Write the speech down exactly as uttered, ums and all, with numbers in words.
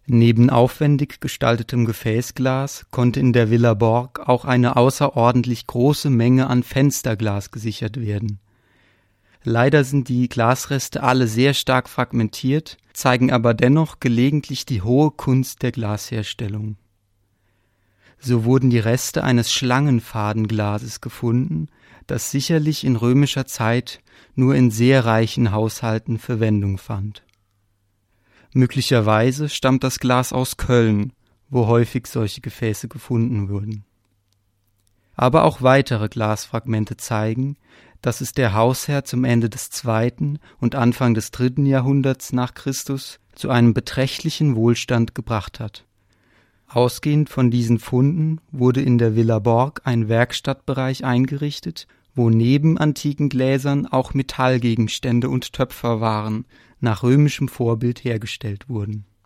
Neben aufwendig gestaltetem Gefäßglas konnte in der Villa Borg auch eine außerordentlich große Menge an Fensterglas gesichert werden. Leider sind die Glasreste alle sehr stark fragmentiert, zeigen aber dennoch gelegentlich die hohe Kunst der Glasherstellung. So wurden die Reste eines Schlangenfadenglases gefunden, das sicherlich in römischer Zeit nur in sehr reichen Haushalten Verwendung fand. Möglicherweise stammt das Glas aus Köln, wo häufig solche Gefäße gefunden wurden. Aber auch weitere Glasfragmente zeigen, dass es der Hausherr zum Ende des zweiten und Anfang des dritten Jahrhunderts nach Christus zu einem beträchtlichen Wohlstand gebracht hat. Ausgehend von diesen Funden wurde in der Villa Borg ein Werkstattbereich eingerichtet, wo neben antiken Gläsern auch Metallgegenstände und Töpferwaren nach römischem Vorbild hergestellt wurden.